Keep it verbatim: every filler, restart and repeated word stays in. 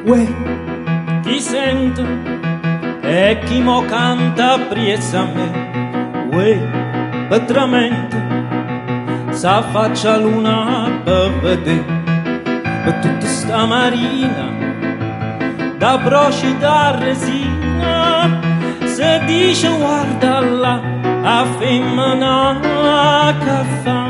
Uè, ti sento e chi mo canta priezza a me. Uè, petramento, sa faccia luna per vedere. Per tutta sta marina, da broci da resina, se dice guarda là, a femmina che fa.